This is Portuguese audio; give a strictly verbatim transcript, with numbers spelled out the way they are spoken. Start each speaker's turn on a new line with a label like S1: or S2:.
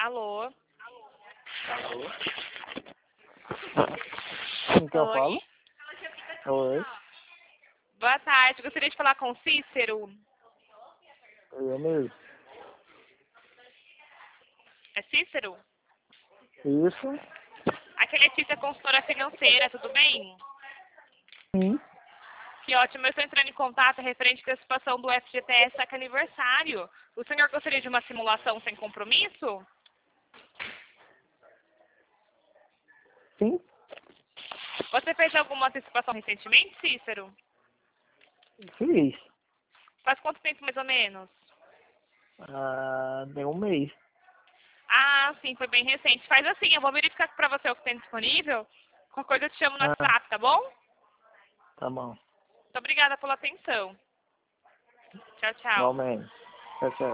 S1: Alô?
S2: Alô? Com quem eu
S1: Oi?
S2: falo? Oi,
S1: Boa tarde, gostaria de falar com o Cícero.
S2: eu mesmo.
S1: É Cícero?
S2: Isso?
S1: Aqui é Letícia, consultora financeira, tudo bem?
S2: Sim.
S1: Que ótimo, eu estou entrando em contato referente à antecipação do F G T S Saca Aniversário. O senhor gostaria de uma simulação sem compromisso?
S2: Sim?
S1: Você fez alguma antecipação recentemente, Cícero?
S2: Fiz.
S1: Faz quanto tempo mais ou menos?
S2: Ah, deu um mês.
S1: Ah, sim, foi bem recente. Faz assim, eu vou verificar para você o que tem disponível. Qualquer coisa eu te chamo no
S2: Ah,
S1: WhatsApp, tá bom?
S2: tá bom.
S1: Muito obrigada pela atenção. Tchau, tchau.
S2: Igualmente. Tchau, tchau.